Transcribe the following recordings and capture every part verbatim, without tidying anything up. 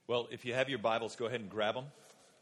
Well, if you have your Bibles, go ahead and grab them.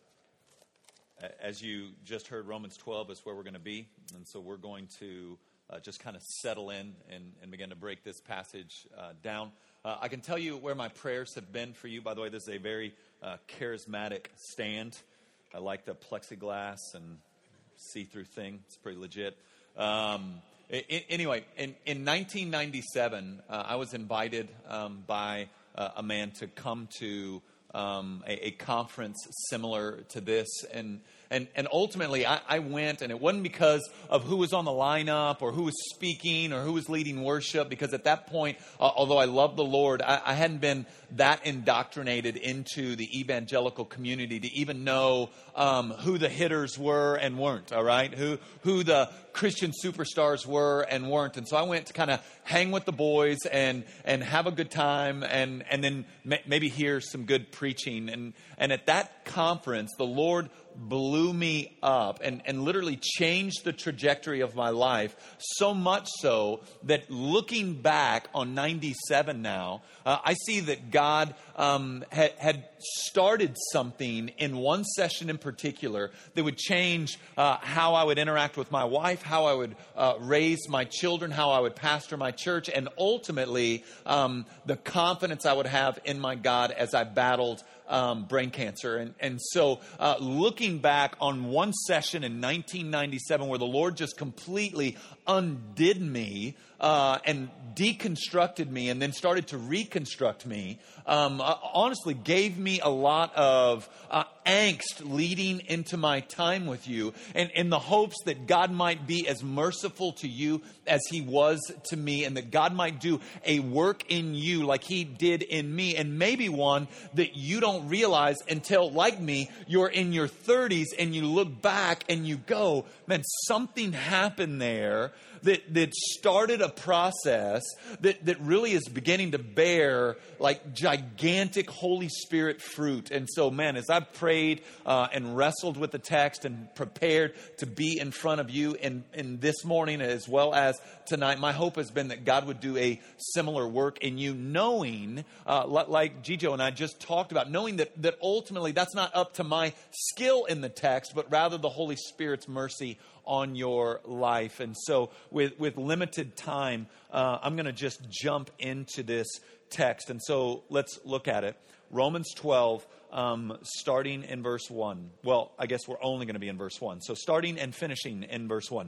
As you just heard, Romans twelve is where we're going to be. And so we're going to uh, just kind of settle in and, and begin to break this passage uh, down. Uh, I can tell you where my prayers have been for you. By the way, this is a very uh, charismatic stand. I like the plexiglass and see-through thing. It's pretty legit. Um, I- anyway, in, in nineteen ninety-seven, uh, I was invited um, by uh, a man to come to Um, a, a conference similar to this, and and and ultimately I, I went, and it wasn't because of who was on the lineup or who was speaking or who was leading worship, because at that point, uh, although I loved the Lord, I, I hadn't been that indoctrinated into the evangelical community to even know um, who the hitters were and weren't. All right, who who the Christian superstars were and weren't, and so I went to kind of hang with the boys and and have a good time, and and then ma- maybe hear some good preaching. And and at that conference, the Lord blew me up and, and literally changed the trajectory of my life, so much so that looking back on ninety-seven now, uh, I see that God um, had, had started something in one session in particular that would change uh, how I would interact with my wife, how I would uh, raise my children, how I would pastor my church, and ultimately um, the confidence I would have in my God as I battled Um, brain cancer. And, and so uh, looking back on one session in nineteen ninety-seven where the Lord just completely undid me uh, and deconstructed me and then started to reconstruct me, um, uh, honestly gave me a lot of uh, angst leading into my time with you, and in the hopes that God might be as merciful to you as he was to me, and that God might do a work in you like he did in me, and maybe one that you don't realize until, like me, you're in your thirties and you look back and you go, man, something happened there that, that started a process that, that really is beginning to bear like gigantic Holy Spirit fruit. And so, man, as I've prayed uh, and wrestled with the text and prepared to be in front of you in, in this morning as well as tonight, my hope has been that God would do a similar work in you, knowing, uh, like Gijo and I just talked about, knowing that, that ultimately that's not up to my skill in the text, but rather the Holy Spirit's mercy on your life. And so with, with limited time, uh, I'm going to just jump into this text. And so let's look at it. Romans twelve, um, starting in verse one. Well, I guess we're only going to be in verse one. So starting and finishing in verse one.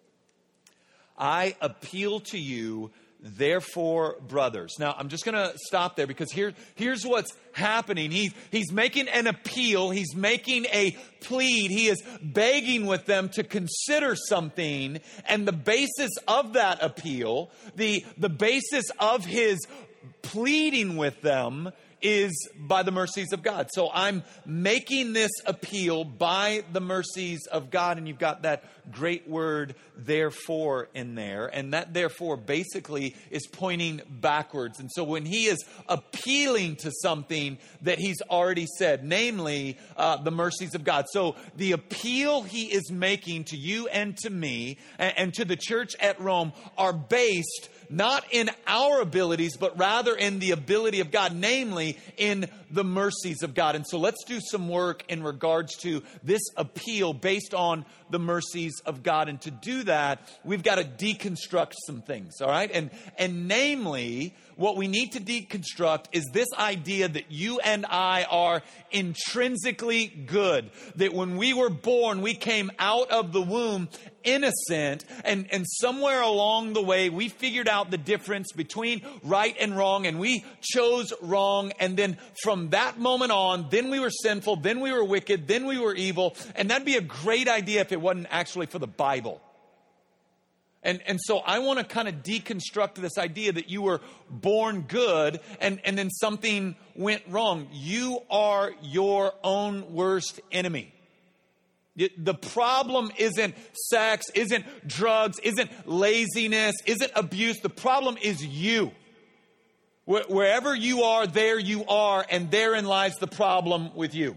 I appeal to you, therefore, brothers. Now, I'm just going to stop there because here, here's what's happening. He's, he's making an appeal. He's making a plead. He is begging with them to consider something. And the basis of that appeal, the, the basis of his pleading with them is by the mercies of God. So I'm making this appeal by the mercies of God. And you've got that great word, therefore, in there. And that therefore basically is pointing backwards. And so when he is appealing to something that he's already said, namely uh, the mercies of God. So the appeal he is making to you and to me and, and to the church at Rome are based not in our abilities, but rather in the ability of God, namely in the mercies of God. And so let's do some work in regards to this appeal based on the mercies of God. And to do that, we've got to deconstruct some things, all right? And, and namely, what we need to deconstruct is this idea that you and I are intrinsically good. That when we were born, we came out of the womb innocent, and, and somewhere along the way, we figured out the difference between right and wrong, and we chose wrong, and then from that moment on, then we were sinful, then we were wicked, then we were evil, and that'd be a great idea if it wasn't actually for the Bible. And and so I want to kind of deconstruct this idea that you were born good and, and then something went wrong. You are your own worst enemy. The problem isn't sex, isn't drugs, isn't laziness, isn't abuse. The problem is you. Wherever you are, there you are, and therein lies the problem with you.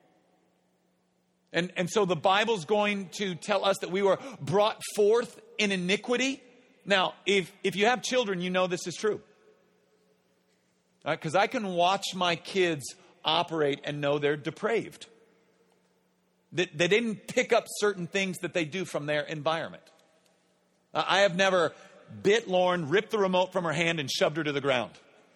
And, and so the Bible's going to tell us that we were brought forth in iniquity. Now, if, if you have children, you know this is true. Because right? I can watch my kids operate and know they're depraved. They, they didn't pick up certain things that they do from their environment. Uh, I have never bit Lauren, ripped the remote from her hand, and shoved her to the ground.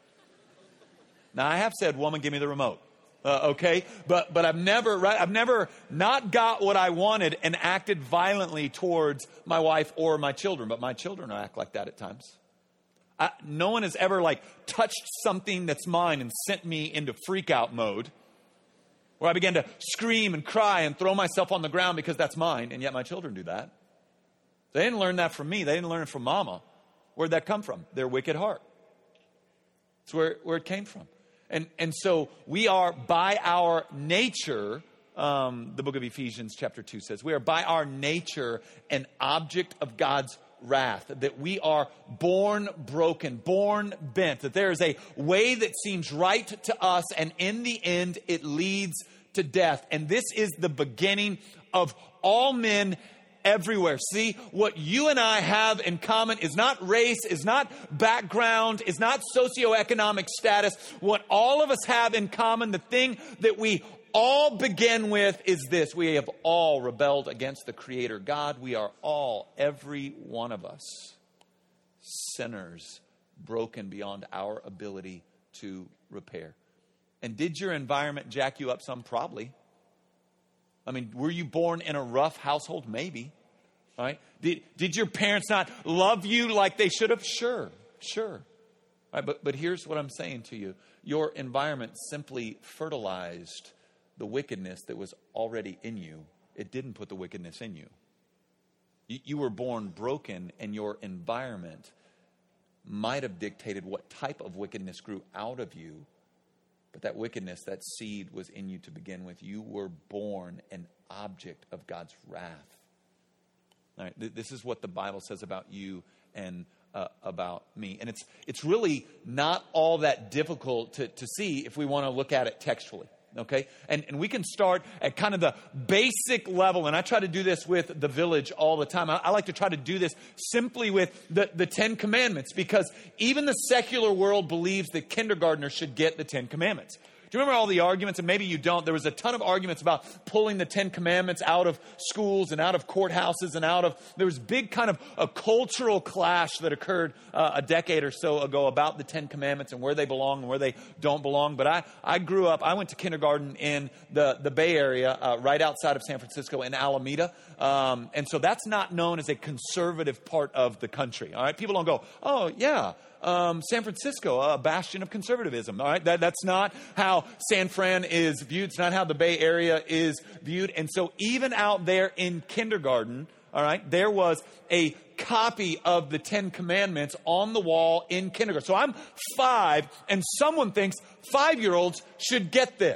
Now, I have said, woman, give me the remote. Uh, okay, but but I've never right I've never not got what I wanted and acted violently towards my wife or my children. But my children act like that at times. I, no one has ever like touched something that's mine and sent me into freak out mode, where I began to scream and cry and throw myself on the ground because that's mine. And yet my children do that. They didn't learn that from me. They didn't learn it from mama. Where'd that come from? Their wicked heart. It's where where it came from. And and so we are by our nature, um, the book of Ephesians chapter two says, we are by our nature an object of God's wrath, that we are born broken, born bent, that there is a way that seems right to us, and in the end it leads to death. And this is the beginning of all men everywhere. See, what you and I have in common is not race, is not background, is not socioeconomic status. What all of us have in common, the thing that we all begin with is this: we have all rebelled against the Creator God. We are all, every one of us, sinners, broken beyond our ability to repair. And did your environment jack you up some? Probably. I mean, were you born in a rough household? Maybe. Right? Did, did your parents not love you like they should have? Sure, sure. Right, but, but here's what I'm saying to you. Your environment simply fertilized the wickedness that was already in you. It didn't put the wickedness in you. You, you were born broken, and your environment might have dictated what type of wickedness grew out of you. But that wickedness, that seed was in you to begin with. You were born an object of God's wrath. All right, th- this is what the Bible says about you and uh, about me. And it's it's really not all that difficult to, to see if we want to look at it textually. Okay, and, and we can start at kind of the basic level. And I try to do this with the Village all the time. I, I like to try to do this simply with the, the Ten Commandments, because even the secular world believes that kindergartners should get the Ten Commandments. Do you remember all the arguments? And maybe you don't. There was a ton of arguments about pulling the Ten Commandments out of schools and out of courthouses and out of... There was big kind of a cultural clash that occurred uh, a decade or so ago about the Ten Commandments and where they belong and where they don't belong. But I, I grew up, I went to kindergarten in the, the Bay Area, uh, right outside of San Francisco in Alameda. Um, and so that's not known as a conservative part of the country. All right, people don't go, oh, yeah. Um, San Francisco, a bastion of conservatism. All right, that, that's not how San Fran is viewed. It's not how the Bay Area is viewed. And so even out there in kindergarten, all right, there was a copy of the Ten Commandments on the wall in kindergarten. So I'm five, and someone thinks five-year-olds should get this.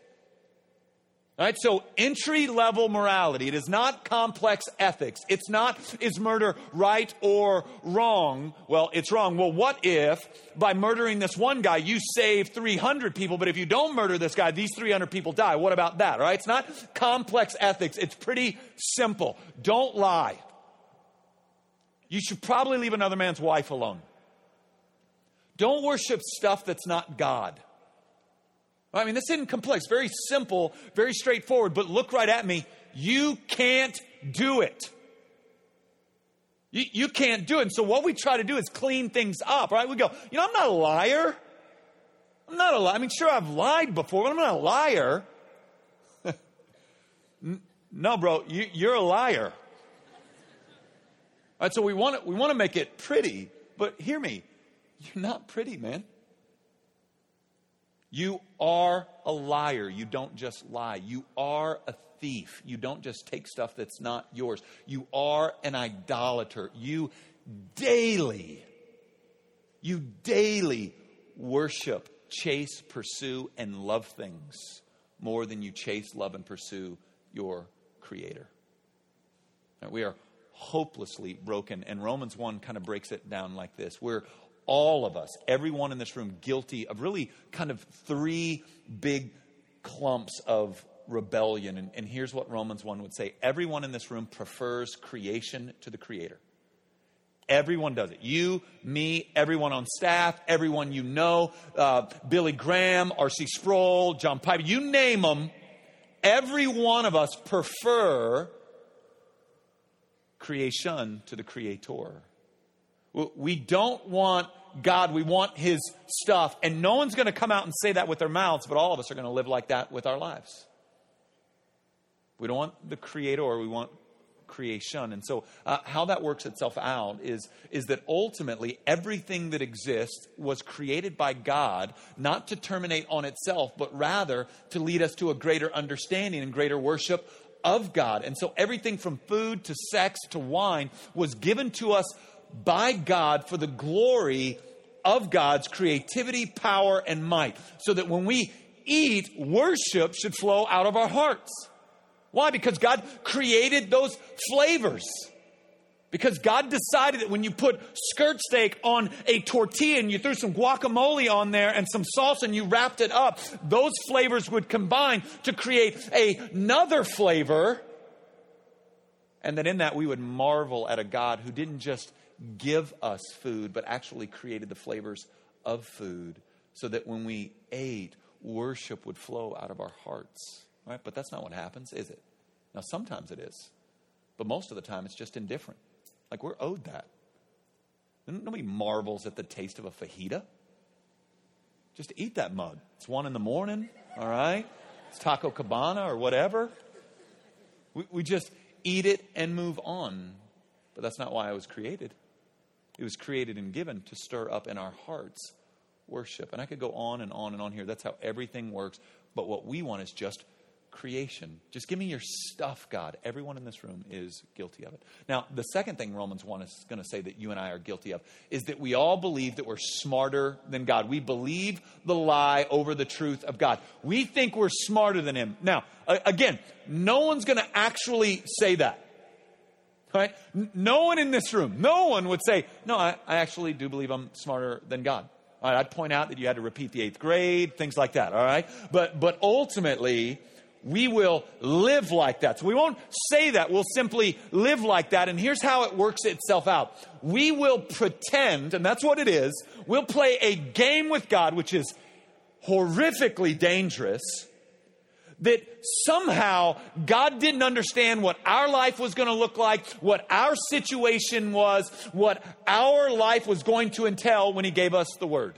All right, so entry-level morality. It is not complex ethics. It's not, is murder right or wrong? Well, it's wrong. Well, what if by murdering this one guy, you save three hundred people, but if you don't murder this guy, these three hundred people die? What about that? All right, it's not complex ethics. It's pretty simple. Don't lie. You should probably leave another man's wife alone. Don't worship stuff that's not God. I mean, this isn't complex. Very simple, very straightforward. But look right at me. You can't do it. You, you can't do it. And so what we try to do is clean things up, right? We go, you know, I'm not a liar. I'm not a liar. I mean, sure, I've lied before, but I'm not a liar. No, bro, you, you're a liar. All right, so we want to, we want to make it pretty, but hear me. You're not pretty, man. You are a liar. You don't just lie. You are a thief. You don't just take stuff that's not yours. You are an idolater. You daily, you daily worship, chase, pursue, and love things more than you chase, love, and pursue your Creator. Right, we are hopelessly broken. And Romans one kind of breaks it down like this. We're all of us, everyone in this room, guilty of really kind of three big clumps of rebellion. And, and here's what Romans one would say. Everyone in this room prefers creation to the Creator. Everyone does it. You, me, everyone on staff, everyone you know, uh, Billy Graham, R C Sproul, John Piper, you name them. Every one of us prefer creation to the creator. We don't want God, we want his stuff. And no one's going to come out and say that with their mouths, but all of us are going to live like that with our lives. We don't want the creator, we want creation. And so uh, how that works itself out is, is that ultimately everything that exists was created by God, not to terminate on itself, but rather to lead us to a greater understanding and greater worship of God. And so everything from food to sex to wine was given to us by God for the glory of God's creativity, power, and might. So that when we eat, worship should flow out of our hearts. Why? Because God created those flavors. Because God decided that when you put skirt steak on a tortilla and you threw some guacamole on there and some salsa and you wrapped it up, those flavors would combine to create another flavor. And that in that we would marvel at a God who didn't just give us food, but actually created the flavors of food so that when we ate, worship would flow out of our hearts. Right? But that's not what happens, is it? Now, sometimes it is. But most of the time, it's just indifferent. Like, we're owed that. Nobody marvels at the taste of a fajita. Just eat that mug. It's one in the morning, all right? It's Taco Cabana or whatever. We, we just eat it and move on. But that's not why I was created. It was created and given to stir up in our hearts worship. And I could go on and on and on here. That's how everything works. But what we want is just creation. Just give me your stuff, God. Everyone in this room is guilty of it. Now, the second thing Romans one is going to say that you and I are guilty of is that we all believe that we're smarter than God. We believe the lie over the truth of God. We think we're smarter than him. Now, again, no one's going to actually say that. Right? No one in this room, no one would say, no, I, I actually do believe I'm smarter than God. All right, I'd point out that you had to repeat the eighth grade, things like that, all right? But but ultimately, we will live like that. So we won't say that. We'll simply live like that. And here's how it works itself out. We will pretend, and that's what it is, we'll play a game with God, which is horrifically dangerous, that somehow God didn't understand what our life was going to look like, what our situation was, what our life was going to entail when he gave us the word.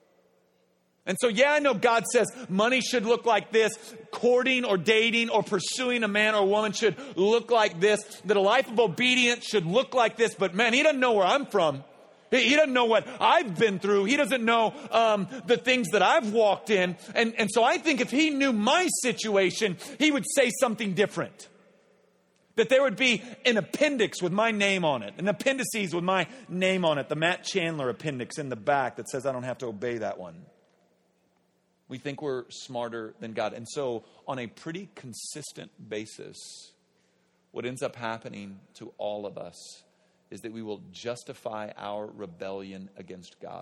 And so, yeah, I know God says money should look like this, courting or dating or pursuing a man or woman should look like this, that a life of obedience should look like this, but man, he doesn't know where I'm from. He doesn't know what I've been through. He doesn't know um, the things that I've walked in. And, and so I think if he knew my situation, he would say something different. That there would be an appendix with my name on it, an appendices with my name on it, the Matt Chandler appendix in the back that says I don't have to obey that one. We think we're smarter than God. And so on a pretty consistent basis, what ends up happening to all of us is that we will justify our rebellion against God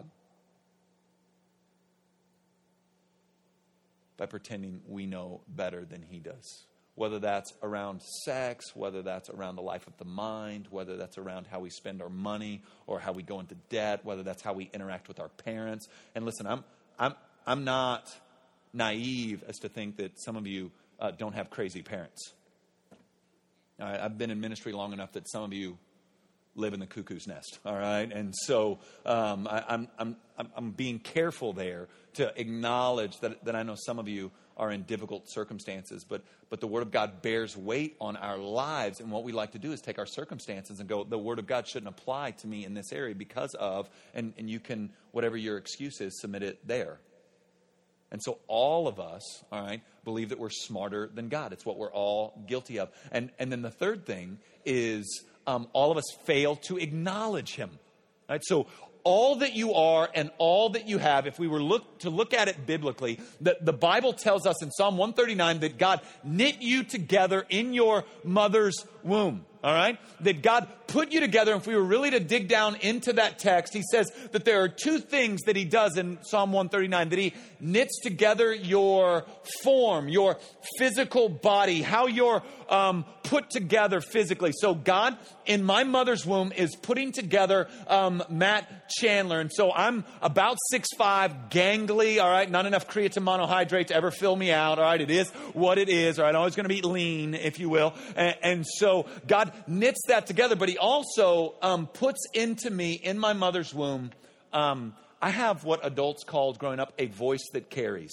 by pretending we know better than he does. Whether that's around sex, whether that's around the life of the mind, whether that's around how we spend our money or how we go into debt, whether that's how we interact with our parents. And listen, I'm I'm I'm not naive as to think that some of you uh, don't have crazy parents. All right, I've been in ministry long enough that some of you live in the cuckoo's nest, all right? And so um, I, I'm, I'm, I'm being careful there to acknowledge that, that I know some of you are in difficult circumstances, but but the Word of God bears weight on our lives, and what we like to do is take our circumstances and go, the Word of God shouldn't apply to me in this area because of, and, and you can, whatever your excuse is, submit it there. And so all of us, all right, believe that we're smarter than God. It's what we're all guilty of. And, and then the third thing is, Um, all of us fail to acknowledge him. Right? So all that you are and all that you have, if we were look to look at it biblically, the, the Bible tells us in Psalm one thirty-nine that God knit you together in your mother's womb. All right? That God put you together. And if we were really to dig down into that text, he says that there are two things that he does in Psalm one thirty-nine. That he knits together your form, your physical body, how you're um, put together physically. So God, in my mother's womb, is putting together um, Matt Chandler. And so I'm about six five, gangly, all right? Not enough creatine monohydrate to ever fill me out, all right? It is what it is, all right? I'm always going to be lean, if you will. And, and so God knits that together, but he also um, puts into me, in my mother's womb, um, I have what adults called growing up a voice that carries.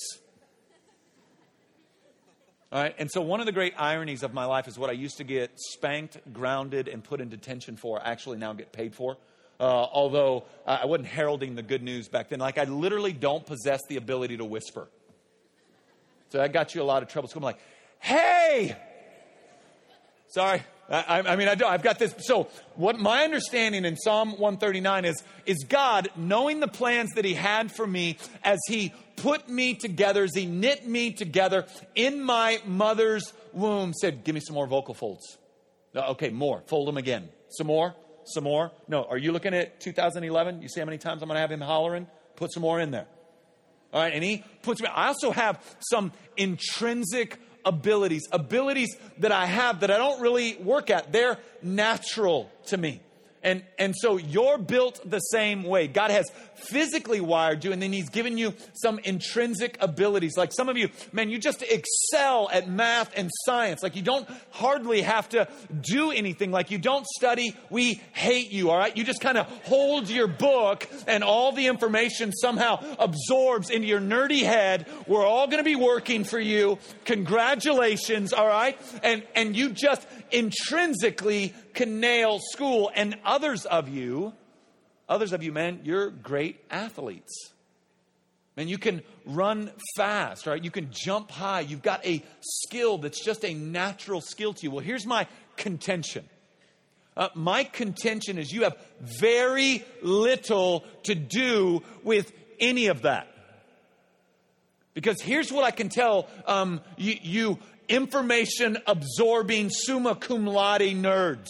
All right. And so one of the great ironies of my life is what I used to get spanked, grounded, and put in detention for, I actually now get paid for. Uh, although uh, I wasn't heralding the good news back then. Like, I literally don't possess the ability to whisper. So that got you a lot of trouble. So I'm like, hey! Sorry. I, I mean, I don't, I've got this. So what my understanding in Psalm one thirty-nine is, is God, knowing the plans that he had for me as he put me together, as he knit me together in my mother's womb, said, give me some more vocal folds. No, okay, more. Fold them again. Some more. Some more. No, are you looking at two thousand eleven? You see how many times I'm going to have him hollering? Put some more in there. All right, and he puts me. I also have some intrinsic abilities, abilities that I have that I don't really work at. They're natural to me. And and so you're built the same way. God has physically wired you, and then he's given you some intrinsic abilities. Like some of you, man, you just excel at math and science. Like you don't hardly have to do anything. Like you don't study, we hate you, all right? You just kind of hold your book, and all the information somehow absorbs into your nerdy head. We're all going to be working for you. Congratulations, all right? And and you just intrinsically can nail school. And others of you, others of you, man, you're great athletes. Man, you can run fast, right? You can jump high. You've got a skill that's just a natural skill to you. Well, here's my contention. Uh, my contention is you have very little to do with any of that. Because here's what I can tell um, you, you information absorbing summa cum laude nerds.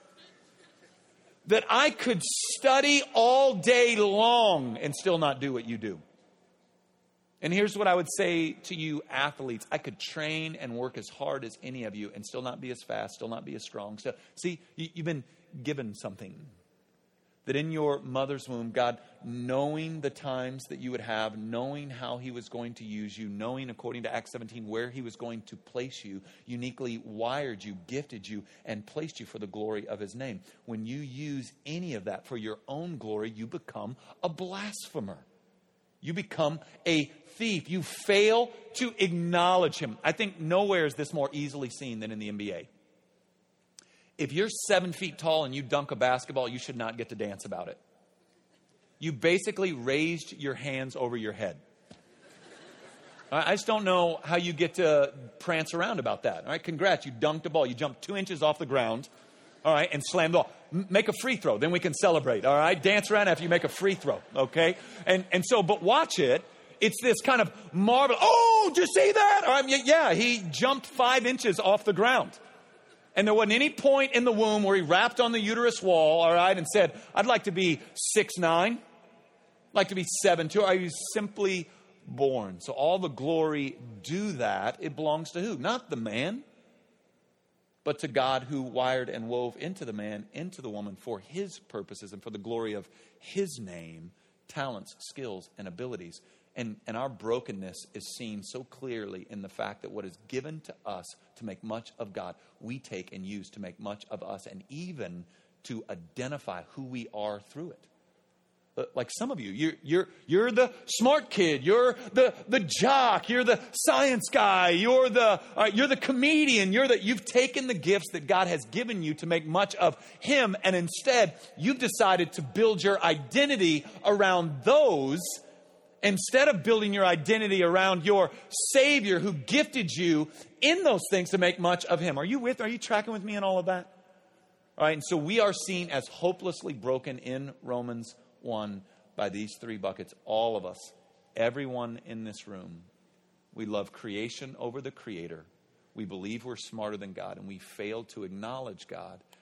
That I could study all day long and still not do what you do. And here's what I would say to you athletes. I could train and work as hard as any of you and still not be as fast, still not be as strong. So, see, you, you've been given something. That in your mother's womb, God, knowing the times that you would have, knowing how he was going to use you, knowing, according to Acts seventeen, where he was going to place you, uniquely wired you, gifted you, and placed you for the glory of his name. When you use any of that for your own glory, you become a blasphemer. You become a thief. You fail to acknowledge him. I think nowhere is this more easily seen than in the N B A. If you're seven feet tall and you dunk a basketball, you should not get to dance about it. You basically raised your hands over your head. I just don't know how you get to prance around about that. All right, congrats, you dunked a ball. You jumped two inches off the ground, all right, and slammed the ball. M- make a free throw, then we can celebrate, all right? Dance around after you make a free throw, okay? And and so, but watch it. It's this kind of marvel. Oh, did you see that? All right, yeah, he jumped five inches off the ground. And there wasn't any point in the womb where he rapped on the uterus wall, all right, and said, I'd like to be six nine, I'd like to be seven two. I was simply born. So all the glory do that. It belongs to who? Not the man, but to God who wired and wove into the man, into the woman for his purposes and for the glory of his name, talents, skills, and abilities. And, and our brokenness is seen so clearly in the fact that what is given to us to make much of God, we take and use to make much of us and even to identify who we are through it. Like some of you, you're, you're, you're the smart kid, you're the, the jock, you're the science guy, you're the, uh, you're the comedian, you're the, you've taken the gifts that God has given you to make much of him, and instead you've decided to build your identity around those instead of building your identity around your Savior who gifted you in those things to make much of him. Are you with, are you tracking with me in all of that? All right, and so we are seen as hopelessly broken in Romans one by these three buckets. All of us, everyone in this room, we love creation over the Creator. We believe we're smarter than God, and we fail to acknowledge God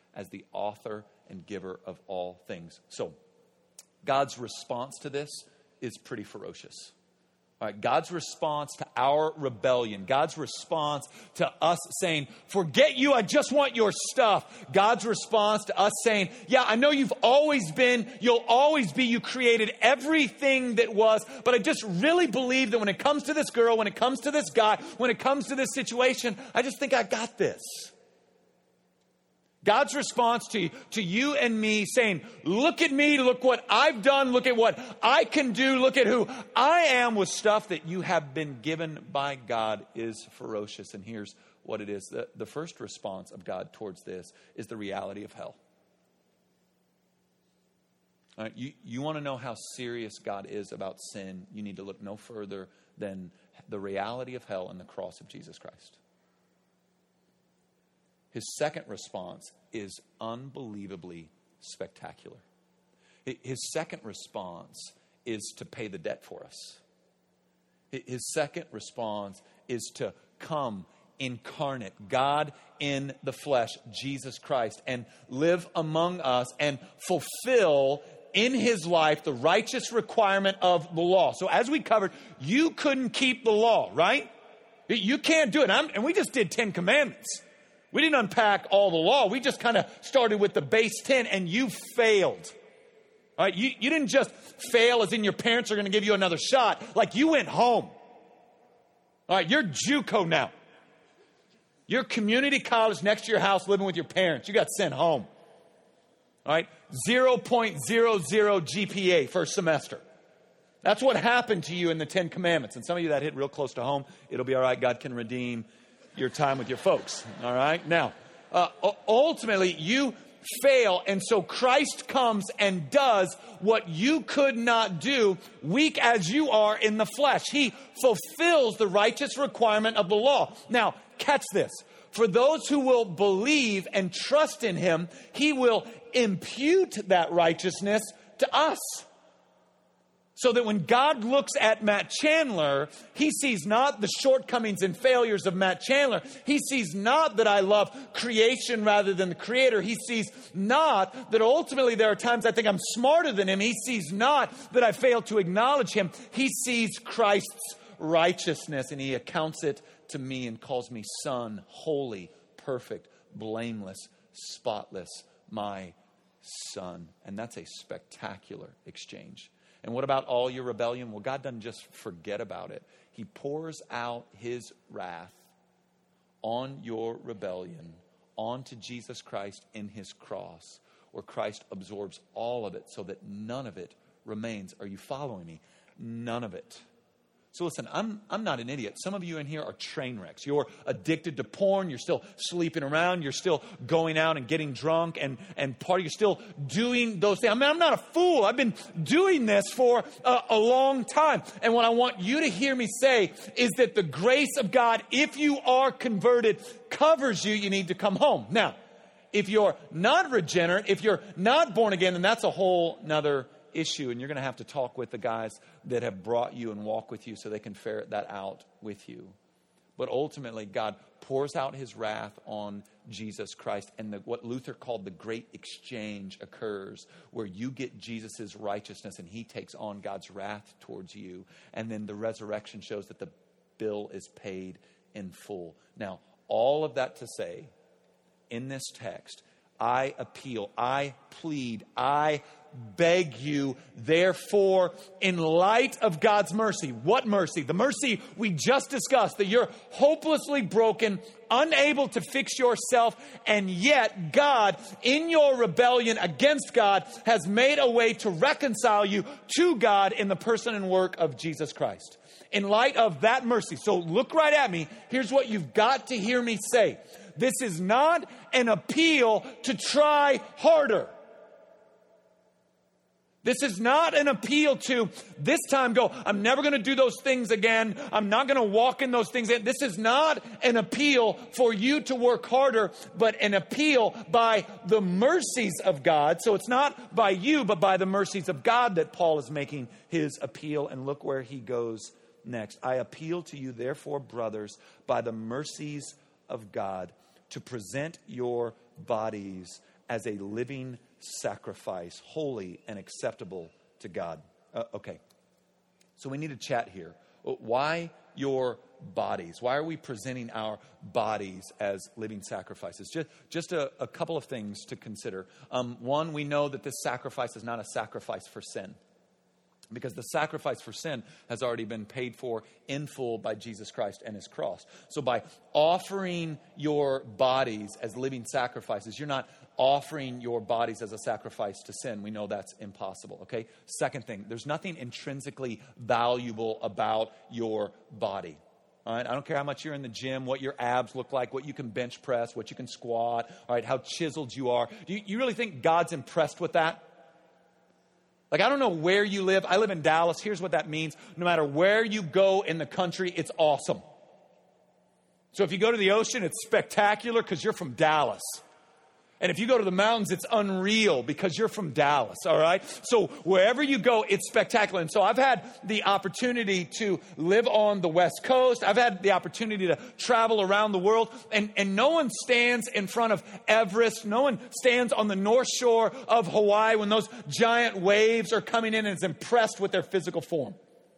as the author and giver of all things. So God's response to this is pretty ferocious. All right, God's response to our rebellion, God's response to us saying, forget you, I just want your stuff. God's response to us saying, yeah, I know you've always been, you'll always be, you created everything that was, but I just really believe that when it comes to this girl, when it comes to this guy, when it comes to this situation, I just think I got this. God's response to, to you and me saying, look at me, look what I've done, look at what I can do, look at who I am with stuff that you have been given by God is ferocious. And here's what it is. The, the first response of God towards this is the reality of hell. All right, you, you want to know how serious God is about sin, you need to look no further than the reality of hell and the cross of Jesus Christ. His second response is unbelievably spectacular. His second response is to pay the debt for us. His second response is to come incarnate, God in the flesh, Jesus Christ, and live among us and fulfill in his life the righteous requirement of the law. So as we covered, you couldn't keep the law, right? You can't do it. I'm, and we just did Ten Commandments. We didn't unpack all the law. We just kind of started with the base ten, and you failed. All right, you, you didn't just fail as in your parents are going to give you another shot. Like, you went home. All right, you're JUCO now. You're community college next to your house living with your parents. You got sent home. All right, zero point zero zero G P A first semester. That's what happened to you in the Ten Commandments. And some of you that hit real close to home, it'll be all right. God can redeem your time with your folks. All right. Now, uh, ultimately, you fail. And so Christ comes and does what you could not do, weak as you are in the flesh. He fulfills the righteous requirement of the law. Now, catch this. For those who will believe and trust in him, he will impute that righteousness to us. So that when God looks at Matt Chandler, he sees not the shortcomings and failures of Matt Chandler. He sees not that I love creation rather than the creator. He sees not that ultimately there are times I think I'm smarter than him. He sees not that I fail to acknowledge him. He sees Christ's righteousness and he accounts it to me and calls me son, holy, perfect, blameless, spotless, my son. And that's a spectacular exchange. And what about all your rebellion? Well, God doesn't just forget about it. He pours out his wrath on your rebellion, onto Jesus Christ in his cross, where Christ absorbs all of it so that none of it remains. Are you following me? None of it. So listen, I'm I'm not an idiot. Some of you in here are train wrecks. You're addicted to porn. You're still sleeping around. You're still going out and getting drunk and, and party. You're still doing those things. I mean, I'm not a fool. I've been doing this for a, a long time. And what I want you to hear me say is that the grace of God, if you are converted, covers you. You need to come home. Now, if you're not regenerate, if you're not born again, then that's a whole nother issue, and you're going to have to talk with the guys that have brought you and walk with you so they can ferret that out with you. But ultimately, God pours out his wrath on Jesus Christ, and the, what Luther called the great exchange occurs, where you get Jesus' righteousness and he takes on God's wrath towards you. And then the resurrection shows that the bill is paid in full. Now, all of that to say, in this text, I appeal, I plead, I beg you, therefore, in light of God's mercy. What mercy? The mercy we just discussed, that you're hopelessly broken, unable to fix yourself, and yet God, in your rebellion against God, has made a way to reconcile you to God in the person and work of Jesus Christ. In light of that mercy, so look right at me. Here's what you've got to hear me say. This is not an appeal to try harder. This is not an appeal to this time go, I'm never going to do those things again. I'm not going to walk in those things. This is not an appeal for you to work harder, but an appeal by the mercies of God. So it's not by you, but by the mercies of God that Paul is making his appeal. And look where he goes next. I appeal to you, therefore, brothers, by the mercies of God, to present your bodies as a living sacrifice, holy and acceptable to God. Uh, okay, so we need to chat here. Why your bodies? Why are we presenting our bodies as living sacrifices? Just, just a, a couple of things to consider. Um, one, we know that this sacrifice is not a sacrifice for sin, because the sacrifice for sin has already been paid for in full by Jesus Christ and his cross. So by offering your bodies as living sacrifices, you're not offering your bodies as a sacrifice to sin. We know that's impossible, okay? Second thing, there's nothing intrinsically valuable about your body. All right, I don't care how much you're in the gym, what your abs look like, what you can bench press, what you can squat, all right, how chiseled you are. Do you, you really think God's impressed with that? Like, I don't know where you live. I live in Dallas. Here's what that means. No matter where you go in the country, it's awesome. So if you go to the ocean, it's spectacular because you're from Dallas. And if you go to the mountains, it's unreal because you're from Dallas, all right? So wherever you go, it's spectacular. And so I've had the opportunity to live on the West Coast. I've had the opportunity to travel around the world. And, and no one stands in front of Everest. No one stands on the North Shore of Hawaii when those giant waves are coming in and is impressed with their physical form.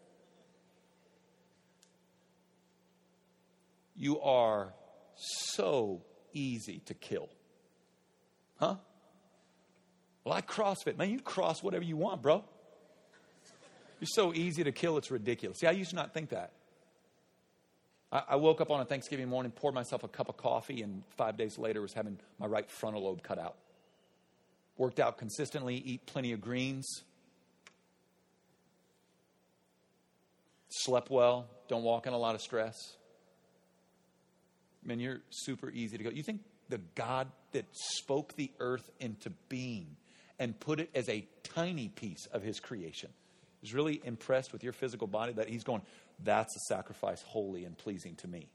You are so easy to kill. Huh? Well, I CrossFit. Man, you cross whatever you want, bro. You're so easy to kill, it's ridiculous. See, I used to not think that. I, I woke up on a Thanksgiving morning, poured myself a cup of coffee, and five days later was having my right frontal lobe cut out. Worked out consistently, eat plenty of greens. Slept well, don't walk in a lot of stress. Man, you're super easy to go. You think the God that spoke the earth into being and put it as a tiny piece of his creation is really impressed with your physical body, that he's going, that's a sacrifice holy and pleasing to me?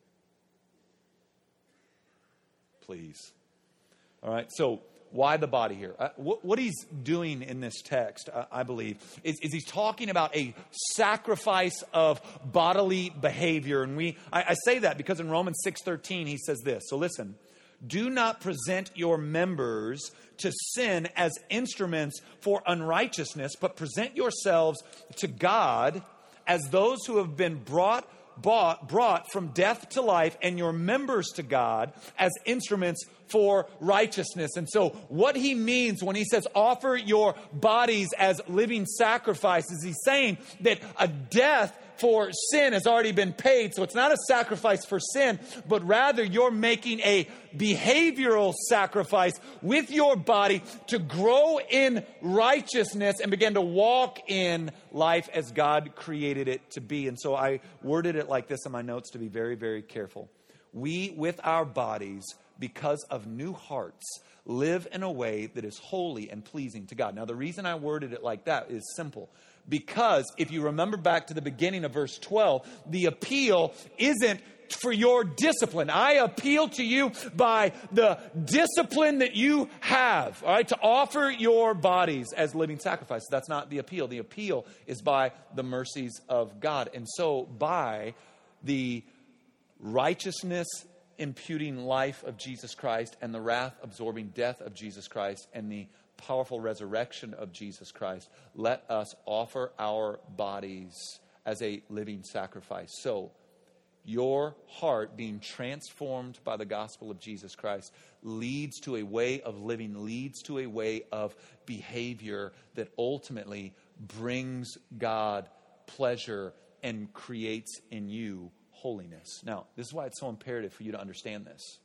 Please. All right, so why the body here? Uh, what, what he's doing in this text, uh, I believe, is, is he's talking about a sacrifice of bodily behavior. And we, I, I say that because in Romans six thirteen, he says this. So listen. Do not present your members to sin as instruments for unrighteousness, but present yourselves to God as those who have been brought, bought, brought from death to life, and your members to God as instruments for righteousness. And so what he means when he says offer your bodies as living sacrifices, he's saying that a death for sin has already been paid. So it's not a sacrifice for sin, but rather you're making a behavioral sacrifice with your body to grow in righteousness and begin to walk in life as God created it to be. And so I worded it like this in my notes to be very, very careful. We, with our bodies, because of new hearts, live in a way that is holy and pleasing to God. Now, the reason I worded it like that is simple. Because if you remember back to the beginning of verse twelve, the appeal isn't for your discipline. I appeal to you by the discipline that you have, all right, to offer your bodies as living sacrifices. That's not the appeal. The appeal is by the mercies of God. And so by the righteousness imputing life of Jesus Christ and the wrath absorbing death of Jesus Christ and the powerful resurrection of Jesus Christ, let us offer our bodies as a living sacrifice. So your heart being transformed by the gospel of Jesus Christ leads to a way of living, leads to a way of behavior that ultimately brings God pleasure and creates in you holiness. Now, this is why it's so imperative for you to understand this.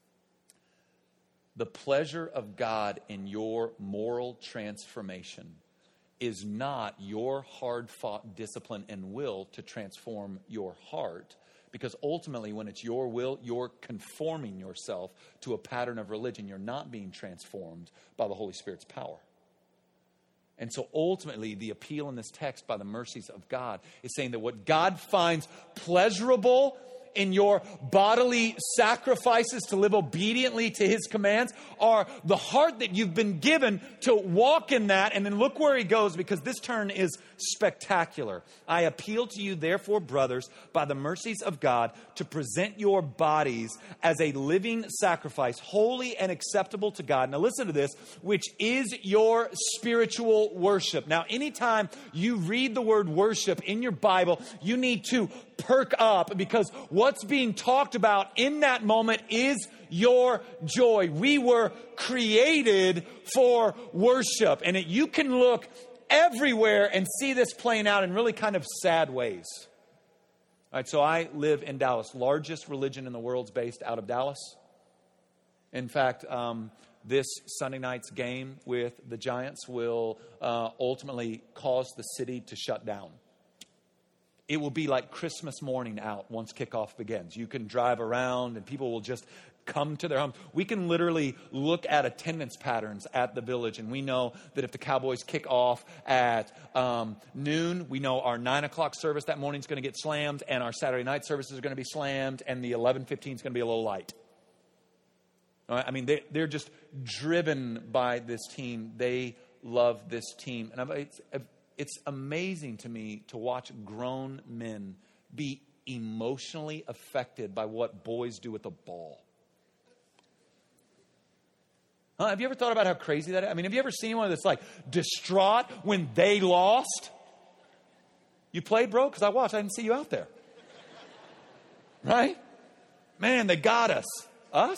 The pleasure of God in your moral transformation is not your hard-fought discipline and will to transform your heart, because ultimately when it's your will, you're conforming yourself to a pattern of religion. You're not being transformed by the Holy Spirit's power. And so ultimately, the appeal in this text by the mercies of God is saying that what God finds pleasurable in your bodily sacrifices to live obediently to his commands, or the heart that you've been given to walk in that. And then look where he goes, because this turn is spectacular. I appeal to you, therefore, brothers, by the mercies of God, to present your bodies as a living sacrifice, holy and acceptable to God. Now listen to this, which is your spiritual worship. Now, anytime you read the word worship in your Bible, you need to perk up, because what's being talked about in that moment is your joy. We were created for worship. And it, you can look everywhere and see this playing out in really kind of sad ways. All right, so I live in Dallas. Largest religion in the world is based out of Dallas. In fact, um, this Sunday night's game with the Giants will uh, ultimately cause the city to shut down. It will be like Christmas morning out once kickoff begins. You can drive around and people will just come to their homes. We can literally look at attendance patterns at the Village, and we know that if the Cowboys kick off at um, noon, we know our nine o'clock service that morning is going to get slammed, and our Saturday night services are going to be slammed, and the eleven fifteen is going to be a little light. All right? I mean, they, they're just driven by this team. They love this team. And it's, it's amazing to me to watch grown men be emotionally affected by what boys do with the ball. Huh? Have you ever thought about how crazy that is? I mean, have you ever seen one that's like distraught when they lost? You played, bro? Because I watched. I didn't see you out there. Right? Man, they got us. Us?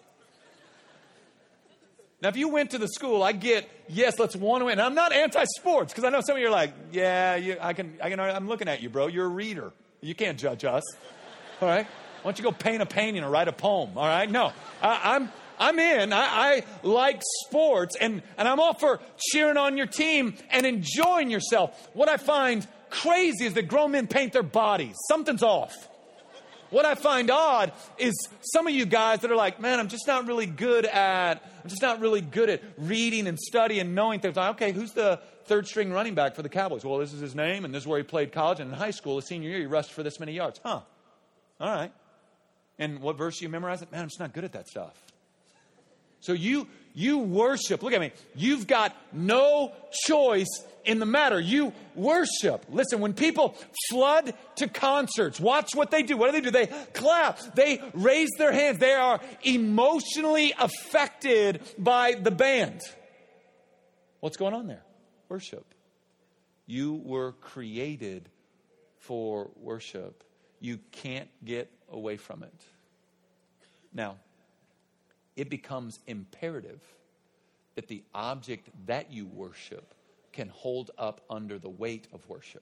Now, if you went to the school, I get, yes, let's want to win. And I'm not anti-sports, because I know some of you are like, yeah, you, I can, I can, I'm looking at you, bro. You're a reader. You can't judge us. All right? Why don't you go paint a painting or write a poem? All right? No, I, I'm, I'm in. I, I like sports, and, and I'm all for cheering on your team and enjoying yourself. What I find crazy is that grown men paint their bodies. Something's off. What I find odd is some of you guys that are like, man, I'm just not really good at, I'm just not really good at reading and studying and knowing things. Like, okay, who's the third string running back for the Cowboys? Well, this is his name, and this is where he played college. And in high school, his senior year, he rushed for this many yards. Huh. All right. And what verse you memorize it? Man, I'm just not good at that stuff. So you you worship. Look at me. You've got no choice in the matter. You worship. Listen, when people flood to concerts, watch what they do. What do they do? They clap. They raise their hands. They are emotionally affected by the band. What's going on there? Worship. You were created for worship. You can't get away from it. Now, it becomes imperative that the object that you worship can hold up under the weight of worship.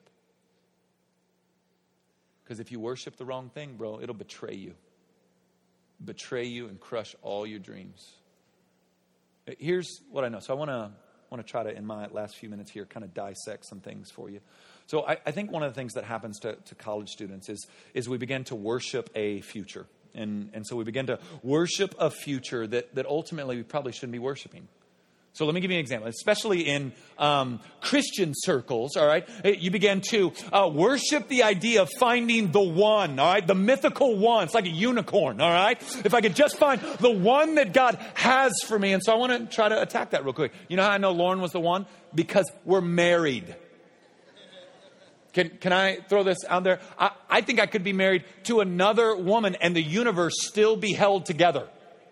Because if you worship the wrong thing, bro, it'll betray you. Betray you and crush all your dreams. Here's what I know. So I want to want to try to, in my last few minutes here, kind of dissect some things for you. So I, I think one of the things that happens to, to college students is, is we begin to worship a future. And, and so we begin to worship a future that, that ultimately we probably shouldn't be worshiping. So let me give you an example, especially in um, Christian circles, all right? You begin to uh, worship the idea of finding the one, all right? The mythical one. It's like a unicorn, all right? If I could just find the one that God has for me. And so I want to try to attack that real quick. You know how I know Lauren was the one? Because we're married. Can can I throw this out there? I, I think I could be married to another woman and the universe still be held together.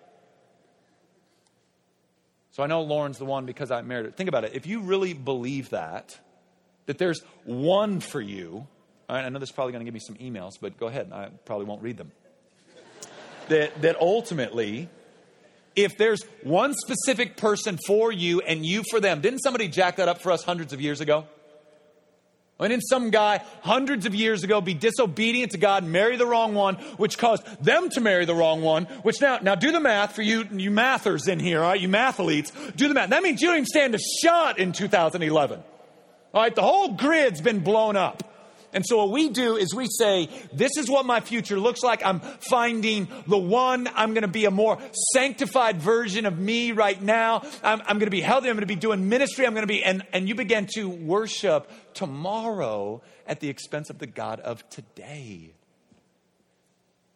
So I know Lauren's the one because I married her. Think about it. If you really believe that, that there's one for you, all right, I know this is probably going to give me some emails, but go ahead. I probably won't read them. that that ultimately, if there's one specific person for you and you for them, didn't somebody jack that up for us hundreds of years ago? And then some guy hundreds of years ago be disobedient to God, marry the wrong one, which caused them to marry the wrong one, which now, now do the math for you, you mathers in here, all right, you mathletes, do the math. That means you don't even stand a shot in two thousand eleven. All right, the whole grid's been blown up. And so what we do is we say, this is what my future looks like. I'm finding the one. I'm going to be a more sanctified version of me right now. I'm, I'm going to be healthy. I'm going to be doing ministry. I'm going to be, and, and you begin to worship tomorrow at the expense of the God of today.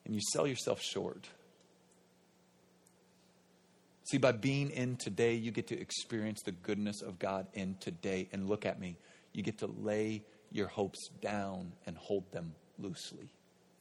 and you sell yourself short. See, by being in today, you get to experience the goodness of God in today. And look at me, you get to lay your hopes down and hold them loosely.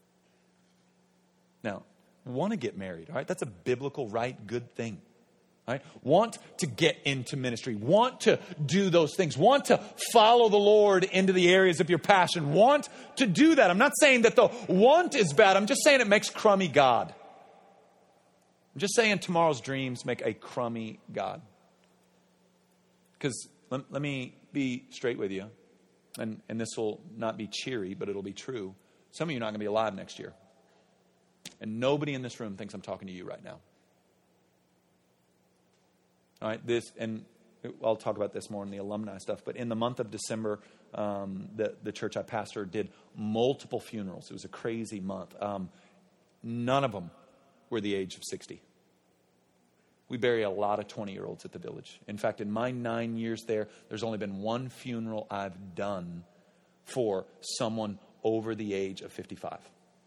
Now, want to get married, all right? That's a biblical, right, good thing. Right? Want to get into ministry. Want to do those things. Want to follow the Lord into the areas of your passion. Want to do that. I'm not saying that the want is bad. I'm just saying it makes crummy God. I'm just saying tomorrow's dreams make a crummy God. Because let, let me be straight with you. And, and this will not be cheery, but it'll be true. Some of you are not going to be alive next year. And nobody in this room thinks I'm talking to you right now. All right, this, and I'll talk about this more in the alumni stuff, but in the month of December, um, the, the church I pastored did multiple funerals. It was a crazy month. Um, none of them were the age of sixty. We bury a lot of twenty-year-olds at the village. In fact, in my nine years there, there's only been one funeral I've done for someone over the age of fifty-five.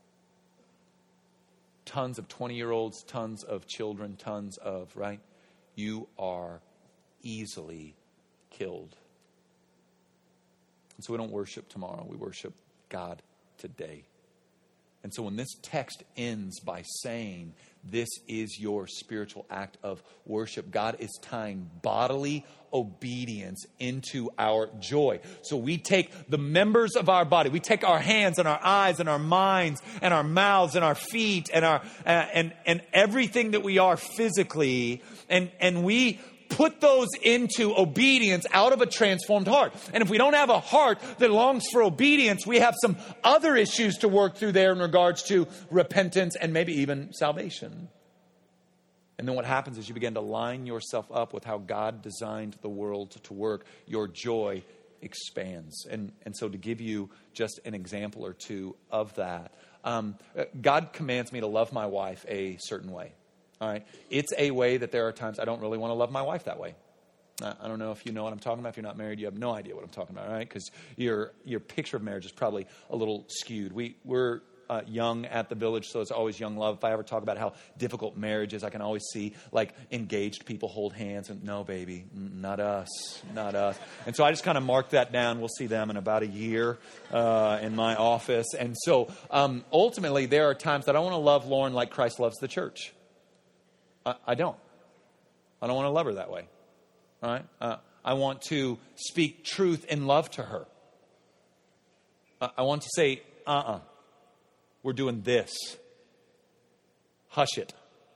Tons of twenty-year-olds, tons of children, tons of, right? You are easily killed. And so we don't worship tomorrow. We worship God today. And so when this text ends by saying this is your spiritual act of worship, God is tying bodily obedience into our joy. So we take the members of our body, we take our hands and our eyes and our minds and our mouths and our feet and our uh, and and everything that we are physically, and and we put those into obedience out of a transformed heart. And if we don't have a heart that longs for obedience, we have some other issues to work through there in regards to repentance and maybe even salvation. And then what happens is you begin to line yourself up with how God designed the world to work. Your joy expands. And, and so to give you just an example or two of that, um, God commands me to love my wife a certain way. All right. It's a way that there are times I don't really want to love my wife that way. I don't know if you know what I'm talking about. If you're not married, you have no idea what I'm talking about, right? Because your your picture of marriage is probably a little skewed. We, we're uh, young at the village, so it's always young love. If I ever talk about how difficult marriage is, I can always see, like, engaged people hold hands. And no, baby, not us, not us. And so I just kind of mark that down. We'll see them in about a year uh, in my office. And so um, ultimately, there are times that I want to love Lauren like Christ loves the church. I, I don't. I don't want to love her that way. All right? Uh, I want to speak truth in love to her. Uh, I want to say, uh-uh, we're doing this. Hush it.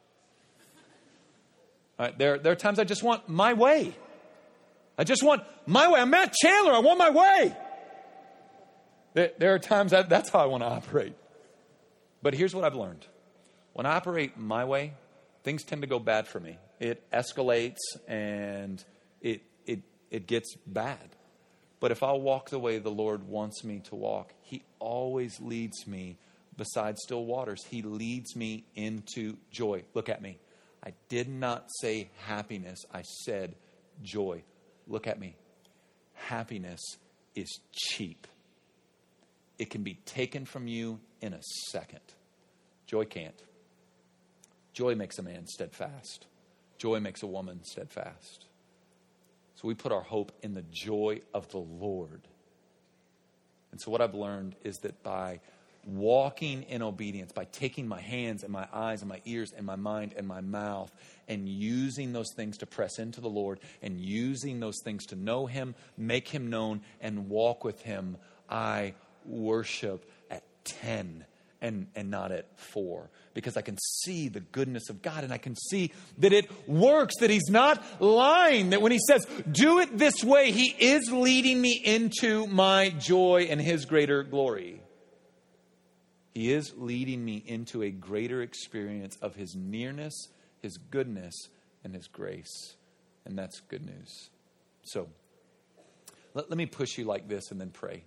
All right? There, there are times I just want my way. I just want my way. I'm Matt Chandler. I want my way. There, there are times that that's how I want to operate. But here's what I've learned. When I operate my way, things tend to go bad for me. It escalates and it it it gets bad. But if I'll walk the way the Lord wants me to walk, He always leads me beside still waters. He leads me into joy. Look at me. I did not say happiness. I said joy. Look at me. Happiness is cheap. It can be taken from you in a second. Joy can't. Joy makes a man steadfast. Joy makes a woman steadfast. So we put our hope in the joy of the Lord. And so what I've learned is that by walking in obedience, by taking my hands and my eyes and my ears and my mind and my mouth and using those things to press into the Lord and using those things to know Him, make Him known, and walk with Him, I worship at ten. And, and not at four, because I can see the goodness of God, and I can see that it works, that He's not lying, that when He says, do it this way, He is leading me into my joy and His greater glory. He is leading me into a greater experience of His nearness, His goodness, and His grace. And that's good news. So let, let me push you like this and then pray.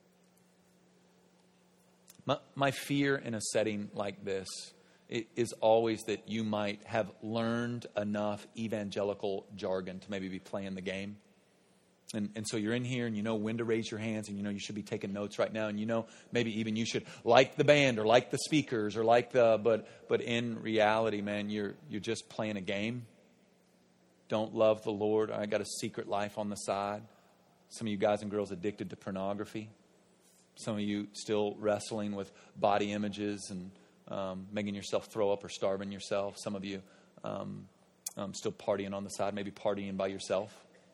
My, my fear in a setting like this is always that you might have learned enough evangelical jargon to maybe be playing the game. And, and so you're in here and you know when to raise your hands, and you know you should be taking notes right now, and you know maybe even you should like the band or like the speakers or like the, but but in reality, man, you're you're just playing a game. Don't love the Lord. I got a secret life on the side. Some of you guys and girls addicted to pornography. Some of you still wrestling with body images and um, making yourself throw up or starving yourself. Some of you um, um, still partying on the side, maybe partying by yourself.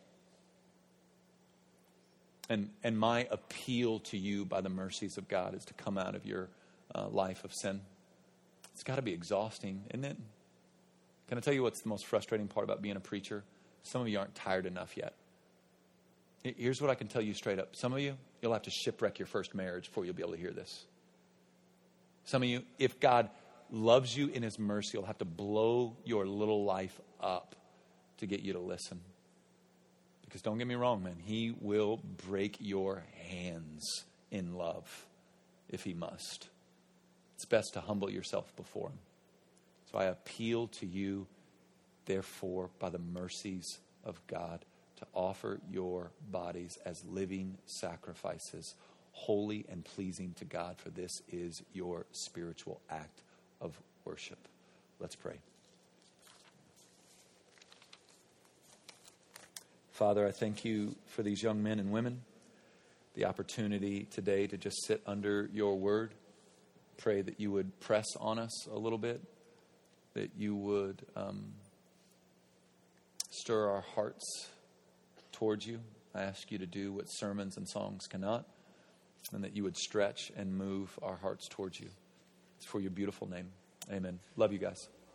And and my appeal to you by the mercies of God is to come out of your uh, life of sin. It's got to be exhausting, isn't it? Can I tell you what's the most frustrating part about being a preacher? Some of you aren't tired enough yet. Here's what I can tell you straight up. Some of you, you'll have to shipwreck your first marriage before you'll be able to hear this. Some of you, if God loves you in his mercy, he'll have to blow your little life up to get you to listen. Because don't get me wrong, man, he will break your hands in love if he must. It's best to humble yourself before him. So I appeal to you, therefore, by the mercies of God, to offer your bodies as living sacrifices, holy and pleasing to God, for this is your spiritual act of worship. Let's pray. Father, I thank you for these young men and women, the opportunity today to just sit under your word. Pray that you would press on us a little bit, that you would um, stir our hearts towards you. I ask you to do what sermons and songs cannot, and that you would stretch and move our hearts towards you. It's for your beautiful name. Amen. Love you guys.